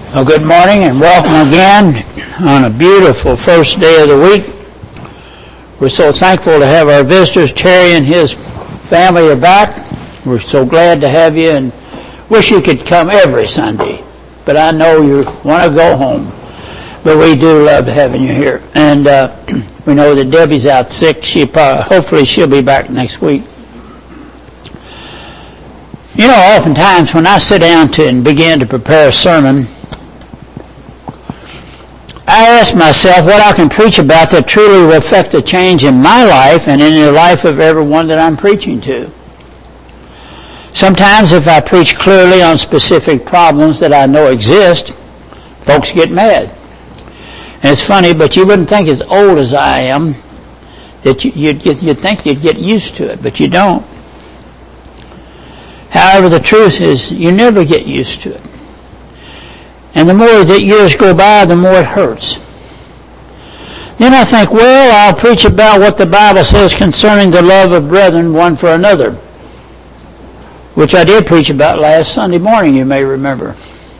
Well, good morning and welcome again on a beautiful first day of the week. We're so thankful to have our visitors. Terry and his family are back. We're so glad to have you and wish you could come every Sunday. But I know you want to go home. But we do love having you here. And we know that Debbie's out sick. Hopefully she'll be back next week. You know, oftentimes when I sit down and begin to prepare a sermon, I ask myself what I can preach about that truly will affect a change in my life and in the life of everyone that I'm preaching to. Sometimes if I preach clearly on specific problems that I know exist, folks get mad. And it's funny, but you wouldn't think as old as I am that you'd think you'd get used to it, but you don't. However, the truth is you never get used to it. And the more that years go by, the more it hurts. Then I think, well, I'll preach about what the Bible says concerning the love of brethren one for another, which I did preach about last Sunday morning, you may remember.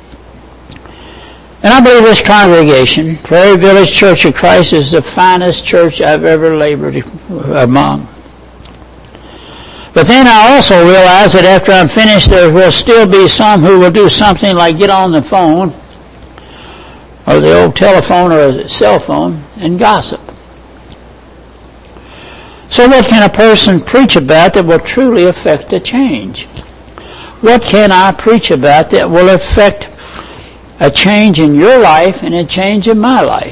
And I believe this congregation, Prairie Village Church of Christ, is the finest church I've ever labored among. But then I also realize that after I'm finished, there will still be some who will do something like get on the phone, or the old telephone or the cell phone, and gossip. So what can a person preach about that will truly affect a change? What can I preach about that will affect a change in your life and a change in my life?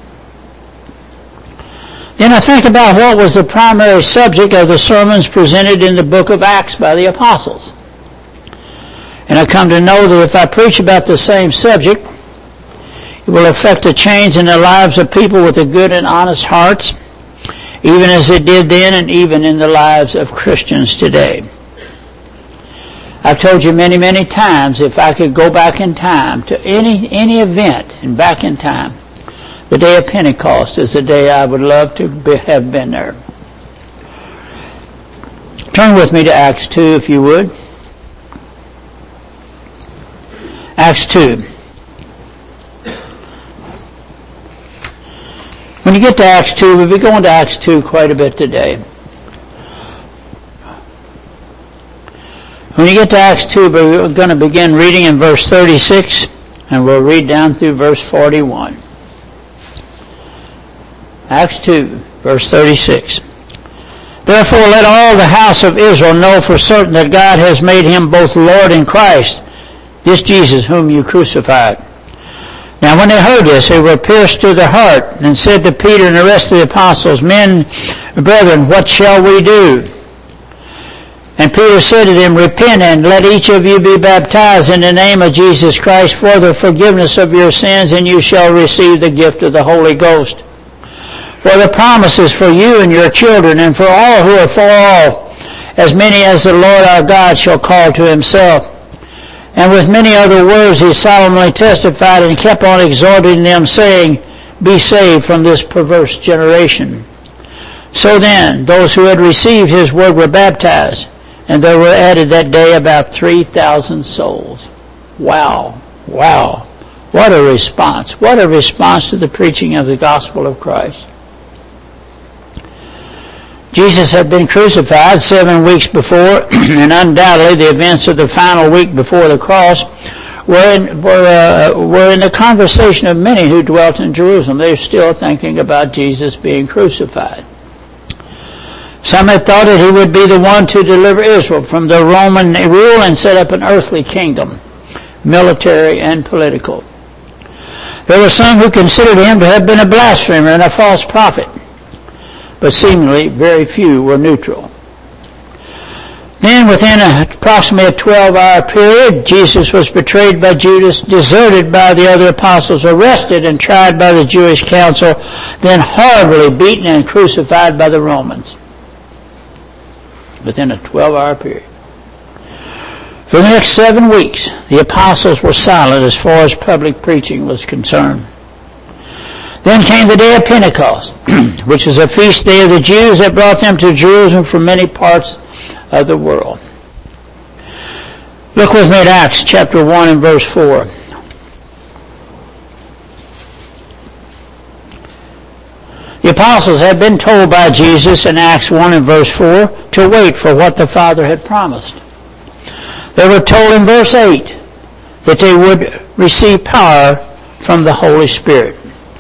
Then I think about what was the primary subject of the sermons presented in the book of Acts by the apostles. And I come to know that if I preach about the same subject, it will affect a change in the lives of people with a good and honest hearts, even as it did then and even in the lives of Christians today. I've told you many, many times, if I could go back in time to any event and back in time, the day of Pentecost is the day I would love to have been there. Turn with me to Acts 2, if you would. Acts 2. When you get to Acts 2, we'll be going to Acts 2 quite a bit today. When you get to Acts 2, we're going to begin reading in verse 36, and we'll read down through verse 41. Acts 2, verse 36. Therefore let all the house of Israel know for certain that God has made him both Lord and Christ, this Jesus whom you crucified. Now when they heard this, they were pierced to the heart, and said to Peter and the rest of the apostles, Men, brethren, what shall we do? And Peter said to them, Repent, and let each of you be baptized in the name of Jesus Christ for the forgiveness of your sins, and you shall receive the gift of the Holy Ghost. For the promise is for you and your children, and for all who are for all, as many as the Lord our God shall call to himself. And with many other words he solemnly testified and kept on exhorting them, saying, Be saved from this perverse generation. So then, those who had received his word were baptized, and there were added that day about 3,000 souls. Wow, wow. What a response. What a response to the preaching of the gospel of Christ. Jesus had been crucified 7 weeks before, and undoubtedly the events of the final week before the cross were in the conversation of many who dwelt in Jerusalem. They were still thinking about Jesus being crucified. Some had thought that he would be the one to deliver Israel from the Roman rule and set up an earthly kingdom, military and political. There were some who considered him to have been a blasphemer and a false prophet, but seemingly very few were neutral. Then within approximately a 12-hour period, Jesus was betrayed by Judas, deserted by the other apostles, arrested and tried by the Jewish council, then horribly beaten and crucified by the Romans. Within a 12-hour period. For the next 7 weeks, the apostles were silent as far as public preaching was concerned. Then came the day of Pentecost, which is a feast day of the Jews that brought them to Jerusalem from many parts of the world. Look with me at Acts chapter 1 and verse 4. The apostles had been told by Jesus in Acts 1 and verse 4 to wait for what the Father had promised. They were told in verse 8 that they would receive power from the Holy Spirit.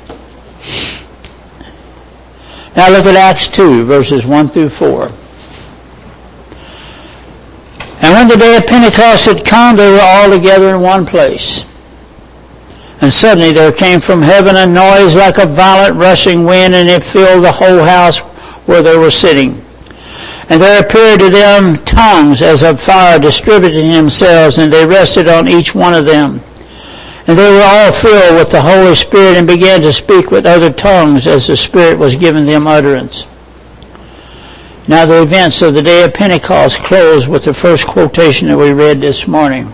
Now look at Acts 2, verses 1 through 4. And when the day of Pentecost had come, they were all together in one place. And suddenly there came from heaven a noise like a violent rushing wind, and it filled the whole house where they were sitting. And there appeared to them tongues as of fire distributing themselves, and they rested on each one of them. And they were all filled with the Holy Spirit and began to speak with other tongues as the Spirit was giving them utterance. Now the events of the day of Pentecost close with the first quotation that we read this morning.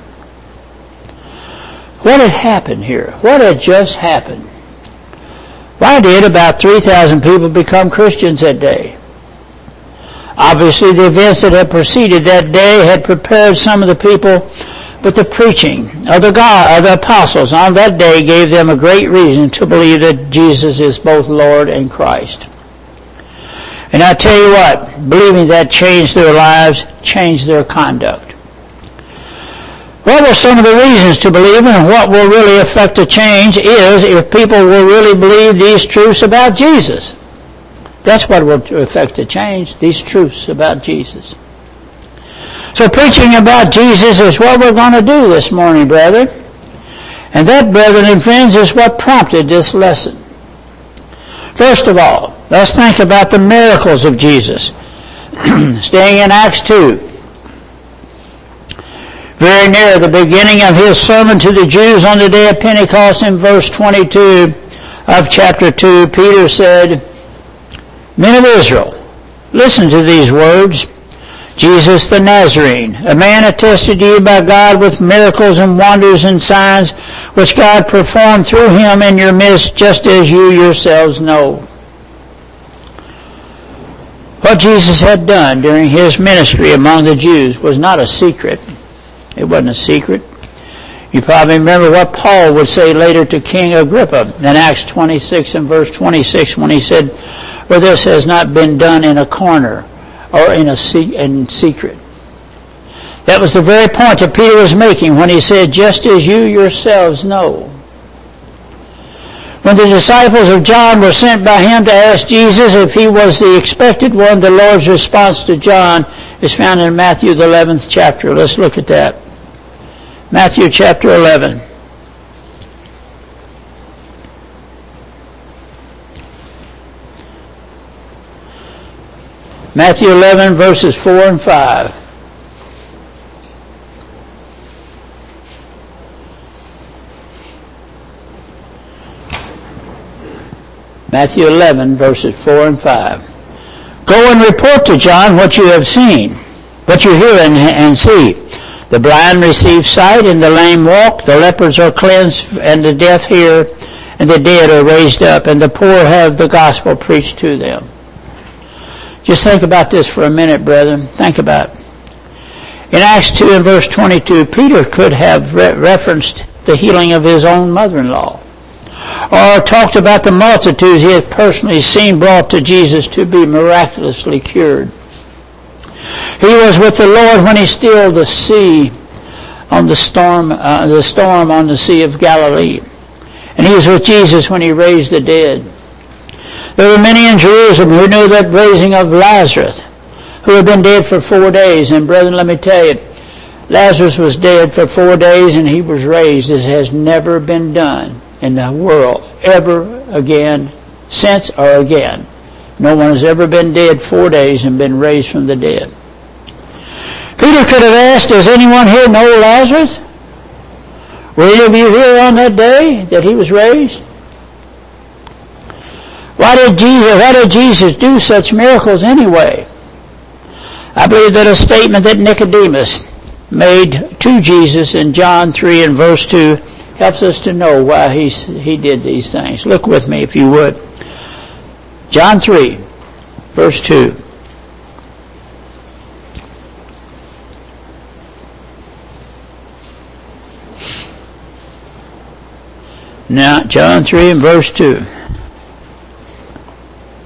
What had happened here? What had just happened? Why did about 3,000 people become Christians that day? Obviously, the events that had preceded that day had prepared some of the people, but the preaching of the apostles on that day gave them a great reason to believe that Jesus is both Lord and Christ. And I tell you what, believing that changed their lives, changed their conduct. What were some of the reasons to believe, and what will really affect a change is if people will really believe these truths about Jesus. That's what will affect a change, these truths about Jesus. So preaching about Jesus is what we're going to do this morning, brethren. And that, brethren and friends, is what prompted this lesson. First of all, let's think about the miracles of Jesus. Staying in Acts 2. Very near the beginning of his sermon to the Jews on the day of Pentecost, in verse 22 of chapter 2, Peter said, Men of Israel, listen to these words. Jesus the Nazarene, a man attested to you by God with miracles and wonders and signs which God performed through him in your midst, just as you yourselves know. What Jesus had done during his ministry among the Jews was not a secret. It wasn't a secret. You probably remember what Paul would say later to King Agrippa in Acts 26 and verse 26 when he said, "For this has not been done in a corner or in secret." That was the very point that Peter was making when he said, "Just as you yourselves know." When the disciples of John were sent by him to ask Jesus if he was the expected one, the Lord's response to John is found in Matthew the 11th chapter. Let's look at that. Matthew chapter 11. Matthew 11 verses 4 and 5. Matthew 11 verses 4 and 5. Go and report to John what you have seen, what you hear and see. The blind receive sight, and the lame walk, the lepers are cleansed, and the deaf hear, and the dead are raised up, and the poor have the gospel preached to them. Just think about this for a minute, brethren. Think about it. In Acts 2 and verse 22, Peter could have referenced the healing of his own mother-in-law, or talked about the multitudes he had personally seen brought to Jesus to be miraculously cured. He was with the Lord when he stilled the sea on the storm on the Sea of Galilee. And he was with Jesus when he raised the dead. There were many in Jerusalem who knew that raising of Lazarus, who had been dead for 4 days. And brethren, let me tell you, Lazarus was dead for 4 days and he was raised. This has never been done in the world ever again, since or again. No one has ever been dead 4 days and been raised from the dead. Peter could have asked, does anyone here know Lazarus? Were any of you here on that day that he was raised? Why did Jesus do such miracles anyway? I believe that a statement that Nicodemus made to Jesus in John 3 and verse 2 helps us to know why he did these things. Look with me if you would. John 3, verse 2. Now, John 3 and verse 2.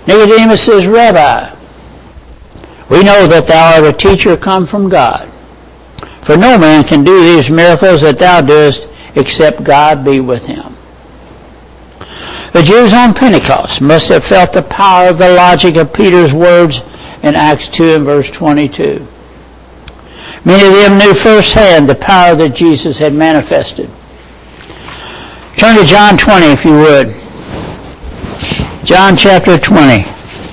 Nicodemus says, Rabbi, we know that thou art a teacher come from God. For no man can do these miracles that thou doest, except God be with him. The Jews on Pentecost must have felt the power of the logic of Peter's words in Acts 2 and verse 22. Many of them knew firsthand the power that Jesus had manifested. Turn to John 20, if you would. John chapter 20.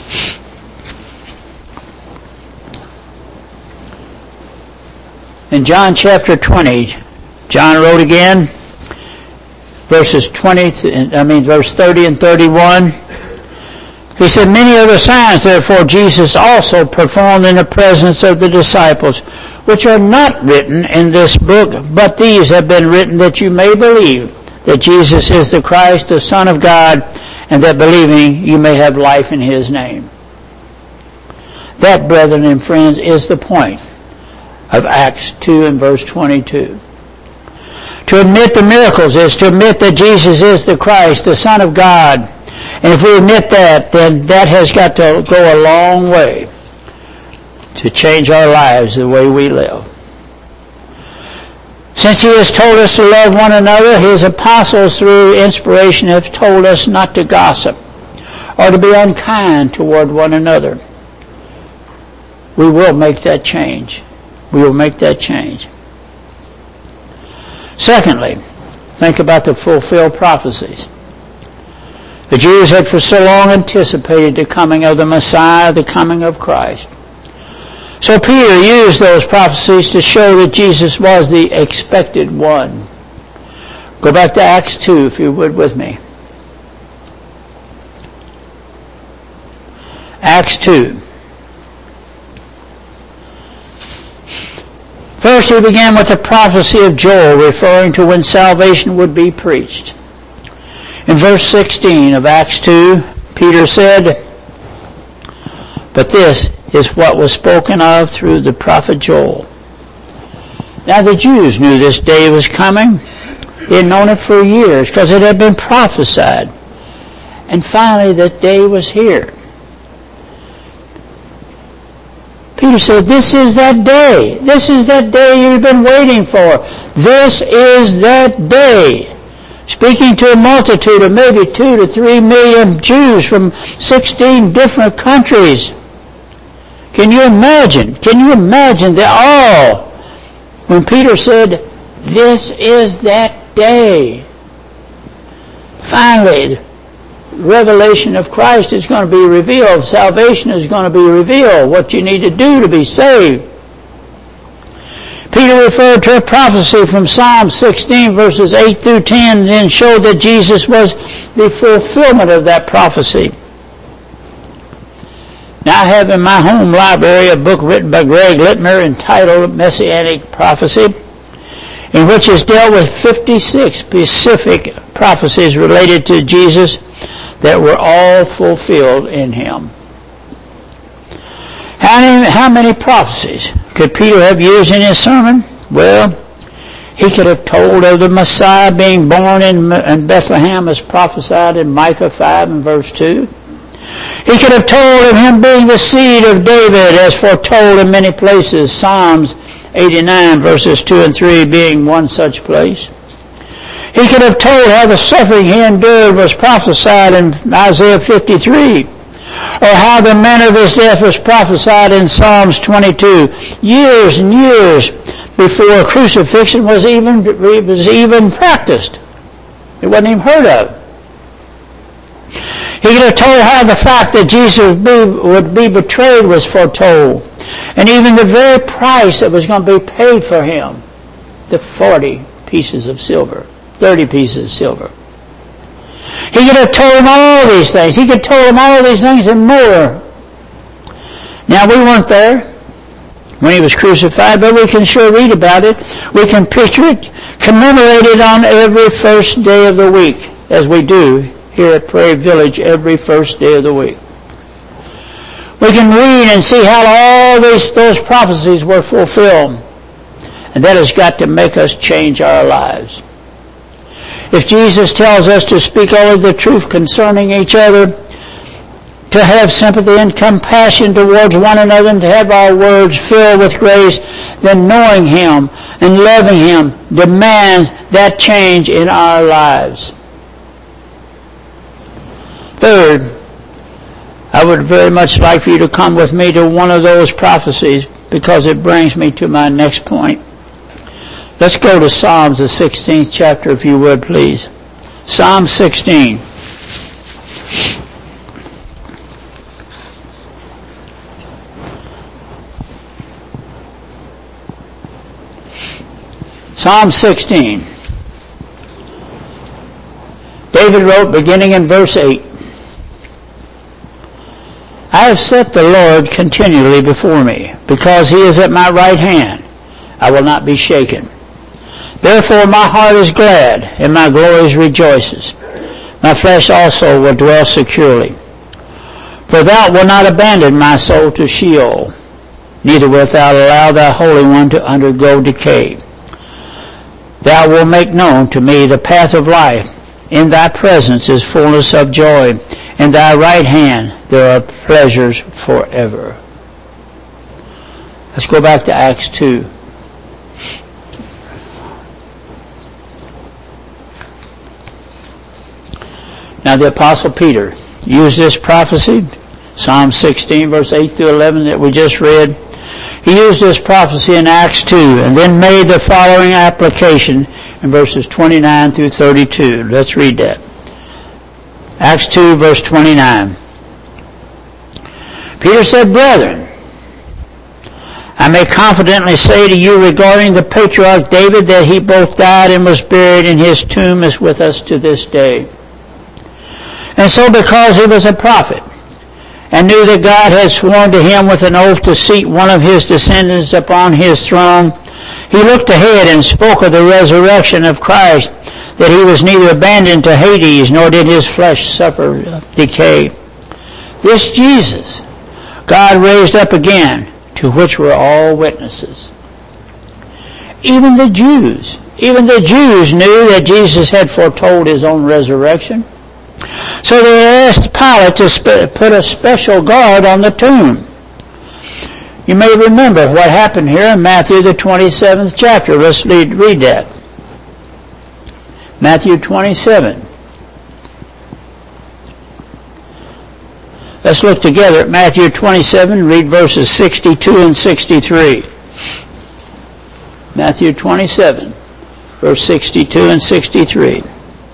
In John chapter 20, John wrote again, verse 30 and 31. He said, many other signs, therefore, Jesus also performed in the presence of the disciples, which are not written in this book, but these have been written that you may believe that Jesus is the Christ, the Son of God, and that believing you may have life in his name. That, brethren and friends, is the point of Acts 2 and verse 22. To admit the miracles is to admit that Jesus is the Christ, the Son of God. And if we admit that, then that has got to go a long way to change our lives the way we live. Since he has told us to love one another, his apostles through inspiration have told us not to gossip or to be unkind toward one another. We will make that change. We will make that change. Secondly, think about the fulfilled prophecies. The Jews had for so long anticipated the coming of the Messiah, the coming of Christ. So Peter used those prophecies to show that Jesus was the expected one. Go back to Acts 2, if you would, with me. Acts 2. First, he began with the prophecy of Joel, referring to when salvation would be preached. In verse 16 of Acts 2, Peter said, but this is what was spoken of through the prophet Joel. Now the Jews knew this day was coming. They had known it for years because it had been prophesied. And finally that day was here. Peter said, this is that day. This is that day you've been waiting for. This is that day. Speaking to a multitude of maybe 2 to 3 million Jews from 16 different countries. Can you imagine? Can you imagine the awe when Peter said, this is that day? Finally, revelation of Christ is going to be revealed. Salvation is going to be revealed. What you need to do to be saved. Peter referred to a prophecy from Psalm 16 verses 8 through 10 and showed that Jesus was the fulfillment of that prophecy. Now I have in my home library a book written by Greg Littmer entitled Messianic Prophecy, in which is dealt with 56 specific prophecies related to Jesus that were all fulfilled in him. How many prophecies could Peter have used in his sermon? Well, he could have told of the Messiah being born in Bethlehem as prophesied in Micah 5 and verse 2. He could have told of him being the seed of David as foretold in many places, Psalms 89 verses 2 and 3 being one such place. He could have told how the suffering he endured was prophesied in Isaiah 53, or how the manner of his death was prophesied in Psalms 22, years and years before crucifixion was even practiced. It wasn't even heard of. He could have told how the fact that Jesus would be betrayed was foretold, and even the very price that was going to be paid for him, the 40 pieces of silver, 30 pieces of silver. He could have told him all these things. He could have told him all these things and more. Now, we weren't there when he was crucified, but we can sure read about it. We can picture it, commemorate it on every first day of the week, as we do here at Prairie Village every first day of the week. We can read and see how all those prophecies were fulfilled. And that has got to make us change our lives. If Jesus tells us to speak only the truth concerning each other, to have sympathy and compassion towards one another, and to have our words filled with grace, then knowing Him and loving Him demands that change in our lives. Third, I would very much like for you to come with me to one of those prophecies, because it brings me to my next point. Let's go to Psalms, the 16th chapter, if you would, please. Psalm 16. Psalm 16. David wrote, beginning in verse 8, I have set the Lord continually before me, because He is at my right hand. I will not be shaken. Therefore my heart is glad, and my glory rejoices. My flesh also will dwell securely. For thou wilt not abandon my soul to Sheol, neither wilt thou allow thy Holy One to undergo decay. Thou wilt make known to me the path of life. In thy presence is fullness of joy. In thy right hand there are pleasures forever. Let's go back to Acts 2. Now the Apostle Peter used this prophecy, Psalm 16, verse 8 through 11 that we just read. He used this prophecy in Acts 2 and then made the following application in verses 29 through 32. Let's read that. Acts 2, verse 29. Peter said, Brethren, I may confidently say to you regarding the patriarch David that he both died and was buried, and his tomb is with us to this day. And so because he was a prophet, and knew that God had sworn to him with an oath to seat one of his descendants upon his throne, he looked ahead and spoke of the resurrection of Christ, that he was neither abandoned to Hades, nor did his flesh suffer decay. This Jesus God raised up again, to which we're all witnesses. Even the Jews knew that Jesus had foretold his own resurrection. So they asked Pilate to put a special guard on the tomb. You may remember what happened here in Matthew the 27th chapter. Let's read that. Matthew 27. Let's look together at Matthew 27, read verses 62 and 63. Matthew 27, verse 62 and 63.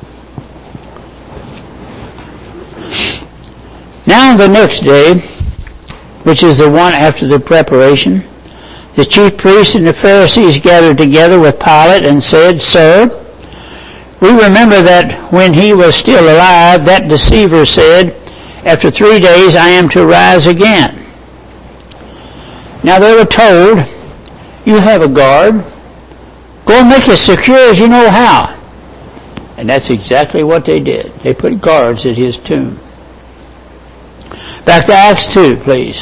Now the next day, which is the one after the preparation, the chief priests and the Pharisees gathered together with Pilate and said, Sir, we remember that when he was still alive, that deceiver said, After 3 days I am to rise again. Now they were told, You have a guard. Go and make it secure as you know how. And that's exactly what they did. They put guards at his tomb. Back to Acts 2, please.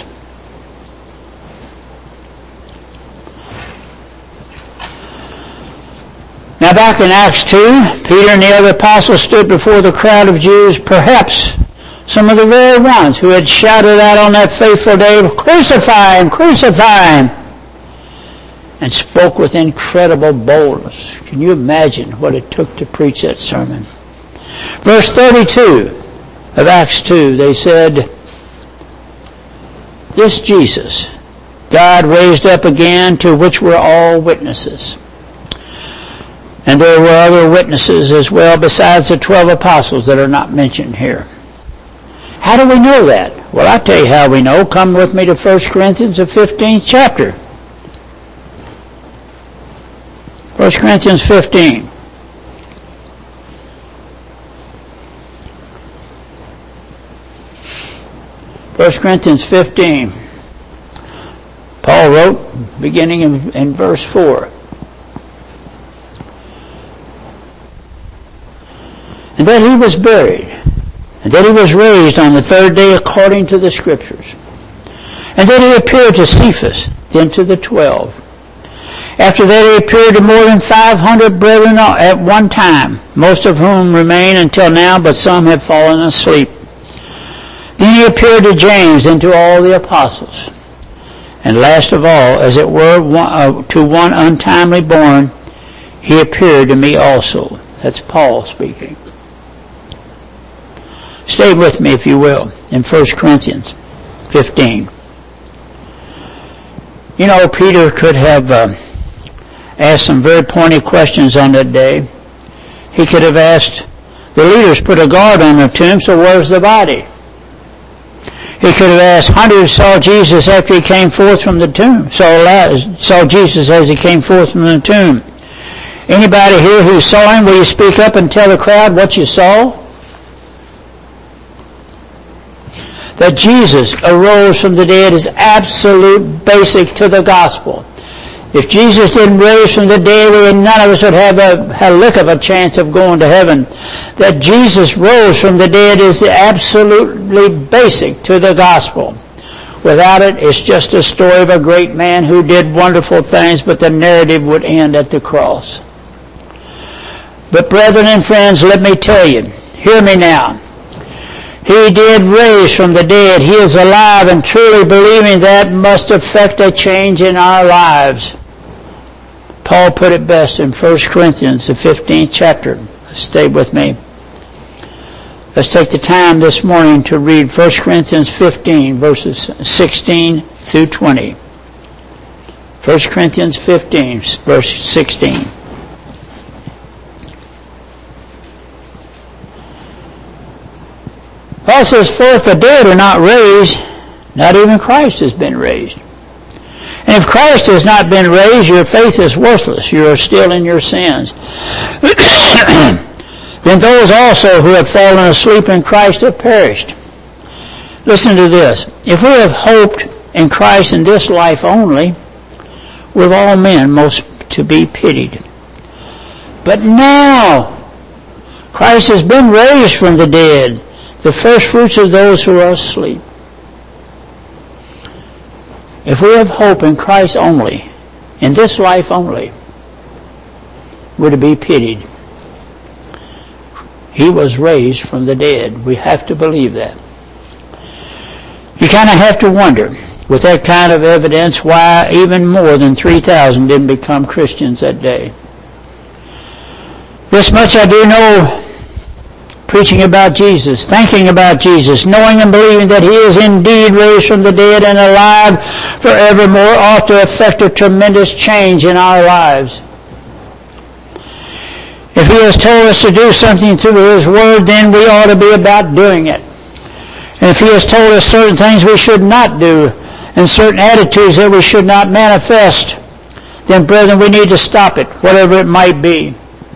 Now back in Acts 2, Peter and the other apostles stood before the crowd of Jews, perhaps some of the very ones who had shouted out on that faithful day, Crucify him, crucify him, and spoke with incredible boldness. Can you imagine what it took to preach that sermon? Verse 32 of Acts 2, they said, This Jesus God raised up again, to which we're all witnesses. And there were other witnesses as well besides the 12 apostles that are not mentioned here. How do we know that? Well, I'll tell you how we know. Come with me to 1 Corinthians, the 15th chapter. 1 Corinthians 15. 1 Corinthians 15. Paul wrote, beginning in verse 4. And that he was buried, and that he was raised on the third day according to the Scriptures. And that he appeared to Cephas, then to the 12. After that he appeared to more than 500 brethren at one time, most of whom remain until now, but some have fallen asleep. Then he appeared to James and to all the apostles. And last of all, as it were, to one untimely born, he appeared to me also. That's Paul speaking. Stay with me, if you will, in 1 Corinthians 15. You know, Peter could have asked some very pointed questions on that day. He could have asked, the leaders put a guard on the tomb, so where's the body? He could have asked, hundreds saw Jesus after he came forth from the tomb. Saw Jesus as he came forth from the tomb. Anybody here who saw him, will you speak up and tell the crowd what you saw? That Jesus arose from the dead is absolute basic to the gospel. If Jesus didn't raise from the dead, none of us would have a lick of a chance of going to heaven. That Jesus rose from the dead is absolutely basic to the gospel. Without it, it's just a story of a great man who did wonderful things, but the narrative would end at the cross. But brethren and friends, let me tell you, hear me now. He did raise from the dead. He is alive, and truly believing that must affect a change in our lives. Paul put it best in 1 Corinthians, the 15th chapter. Stay with me. Let's take the time this morning to read 1 Corinthians 15, verses 16 through 20. 1 Corinthians 15, verse 16. Paul says, for if the dead are not raised, not even Christ has been raised. And if Christ has not been raised, your faith is worthless. You are still in your sins. Then those also who have fallen asleep in Christ have perished. Listen to this. If we have hoped in Christ in this life only, we're of all men most to be pitied. But now, Christ has been raised from the dead, the first fruits of those who are asleep. If we have hope in Christ only, in this life only, we're to be pitied. He was raised from the dead. We have to believe that. You kind of have to wonder, with that kind of evidence, why even more than 3,000 didn't become Christians that day. This much I do know, preaching about Jesus, thinking about Jesus, knowing and believing that He is indeed raised from the dead and alive forevermore ought to affect a tremendous change in our lives. If He has told us to do something through His Word, then we ought to be about doing it. And if He has told us certain things we should not do, and certain attitudes that we should not manifest, then, brethren, we need to stop it, whatever it might be.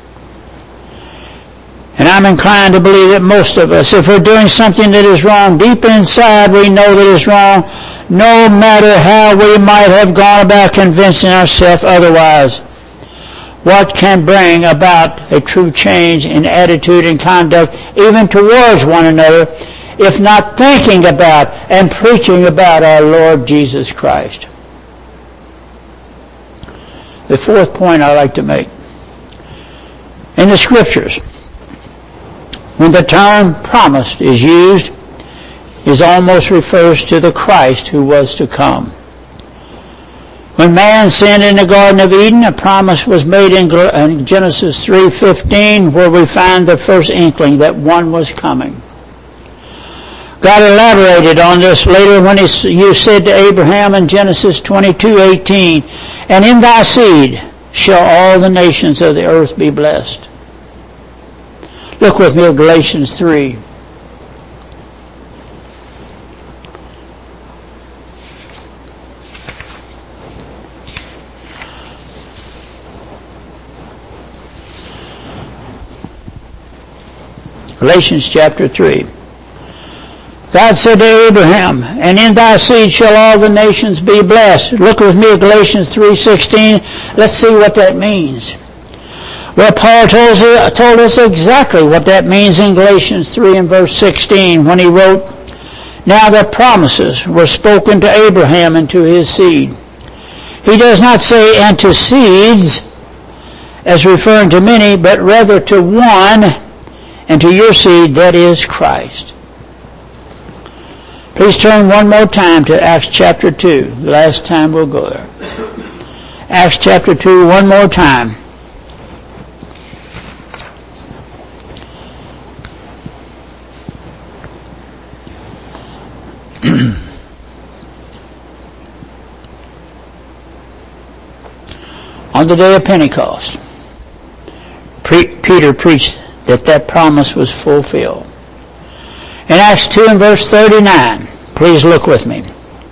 And I'm inclined to believe that most of us, if we're doing something that is wrong, deep inside we know that it's wrong, no matter how we might have gone about convincing ourselves otherwise. What can bring about a true change in attitude and conduct, even towards one another, if not thinking about and preaching about our Lord Jesus Christ? The fourth point I'd like to make. In the Scriptures, when the term promised is used, it almost refers to the Christ who was to come. When man sinned in the Garden of Eden, a promise was made in Genesis 3:15, where we find the first inkling that one was coming. God elaborated on this later when He said to Abraham in Genesis 22:18, and in thy seed shall all the nations of the earth be blessed. Look with me at Galatians 3. Galatians chapter 3. God said to Abraham, and in thy seed shall all the nations be blessed. Look with me at Galatians 3:16. Let's see what that means. Well, Paul told us exactly what that means in Galatians 3 and verse 16 when he wrote, now the promises were spoken to Abraham and to his seed. He does not say, and to seeds, as referring to many, but rather to one, and to your seed, that is Christ. Please turn one more time to Acts chapter 2. The last time we'll go there. Acts chapter 2, one more time. On the day of Pentecost, Peter preached that promise was fulfilled. In Acts 2 and verse 39, please look with me.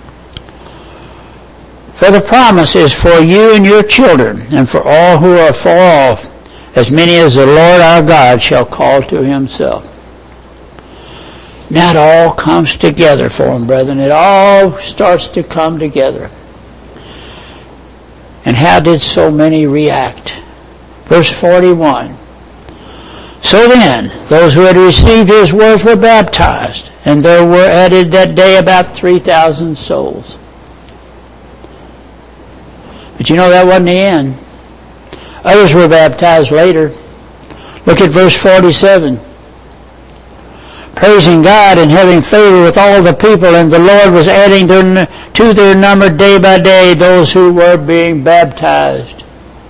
For the promise is for you and your children, and for all who are far off, as many as the Lord our God shall call to himself. Now it all comes together for them, brethren. It all starts to come together. And how did so many react? Verse 41. So then, those who had received his words were baptized, and there were added that day about 3,000 souls. But you know that wasn't the end. Others were baptized later. Look at verse 47. Praising God and having favor with all the people, and the Lord was adding to their number day by day those who were being baptized.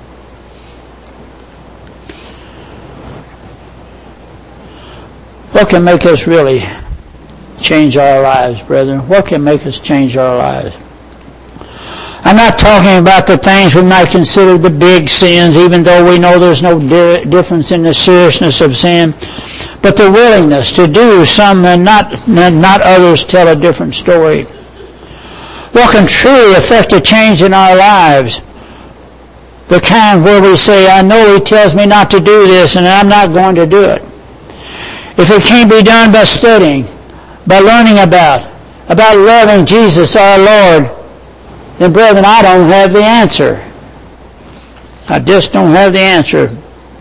What can make us really change our lives, brethren? What can make us change our lives? I'm not talking about the things we might consider the big sins, even though we know there's no difference in the seriousness of sin, but the willingness to do some and not others tell a different story. What can truly affect a change in our lives? The kind where we say, I know he tells me not to do this, and I'm not going to do it. If it can't be done by studying, by learning about loving Jesus our Lord, then brethren, I don't have the answer. I just don't have the answer.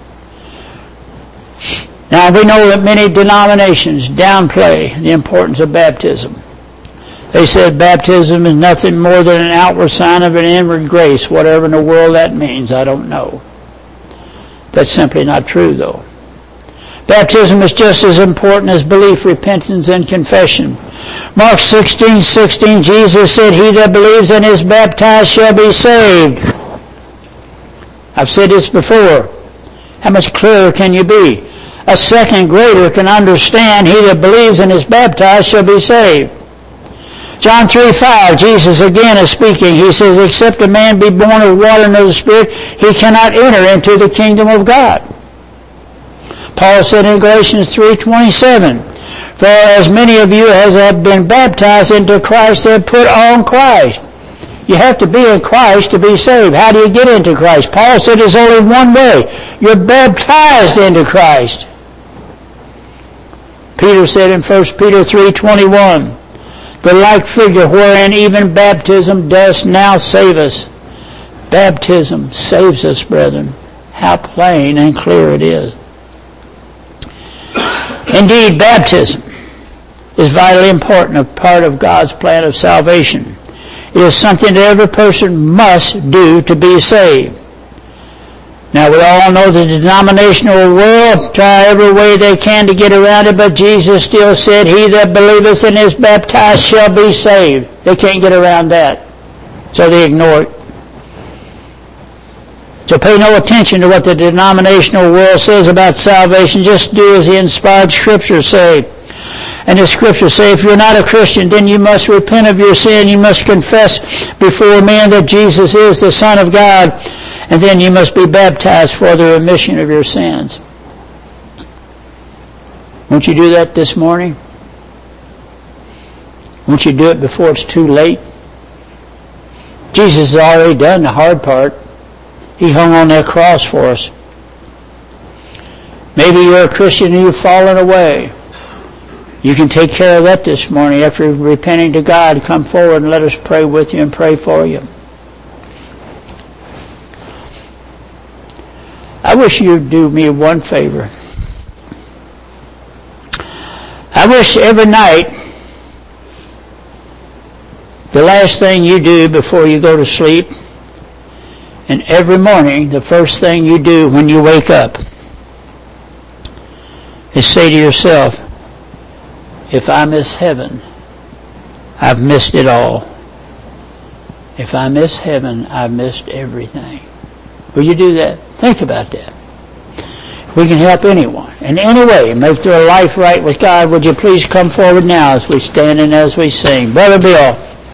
Now we know that many denominations downplay the importance of baptism. They said baptism is nothing more than an outward sign of an inward grace, whatever in the world that means, I don't know. That's simply not true, though. Baptism is just as important as belief, repentance, and confession. Mark 16:16, Jesus said, he that believes and is baptized shall be saved. I've said this before. How much clearer can you be? A second grader can understand, he that believes and is baptized shall be saved. John 3:5, Jesus again is speaking. He says, except a man be born of water and of the Spirit, he cannot enter into the kingdom of God. Paul said in Galatians 3:27, for as many of you as have been baptized into Christ have put on Christ. You have to be in Christ to be saved. How do you get into Christ? Paul said there's only one way. You're baptized into Christ. Peter said in 1 Peter 3:21, the like figure wherein even baptism does now save us. Baptism saves us, brethren. How plain and clear it is. Indeed, baptism is vitally important, a part of God's plan of salvation. It is something that every person must do to be saved. Now, we all know the denominational world try every way they can to get around it, but Jesus still said, he that believeth and is baptized shall be saved. They can't get around that, so they ignore it. So pay no attention to what the denominational world says about salvation. Just do as the inspired Scriptures say. And the Scriptures say, if you're not a Christian, then you must repent of your sin. You must confess before men that Jesus is the Son of God. And then you must be baptized for the remission of your sins. Won't you do that this morning? Won't you do it before it's too late? Jesus has already done the hard part. He hung on that cross for us. Maybe you're a Christian and you've fallen away. You can take care of that this morning after repenting to God. Come forward and let us pray with you and pray for you. I wish you'd do me one favor. I wish every night, the last thing you do before you go to sleep, and every morning, the first thing you do when you wake up is say to yourself, if I miss heaven, I've missed it all. If I miss heaven, I've missed everything. Will you do that? Think about that. We can help anyone in any way make their life right with God. Would you please come forward now as we stand and as we sing? Brother Bill.